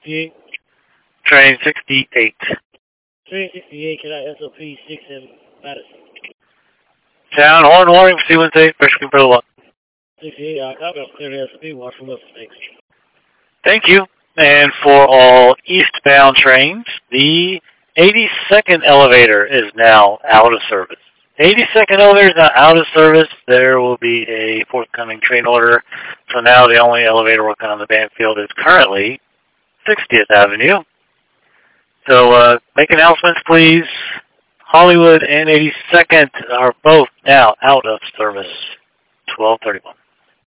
68. Train 68. Train 68, can I SOP 6 in Madison? Town horn warning for C-18, pressure control 1. 68, copy, I'm clear to SOP, watch from Wilson, thanks. Thank you. And for all eastbound trains, the 82nd elevator is now out of service. 82nd elevator is now out of service. There will be a forthcoming train order. So now the only elevator working on the Banfield is currently 60th Avenue. So make announcements, please. Hollywood and 82nd are both now out of service. 12:31.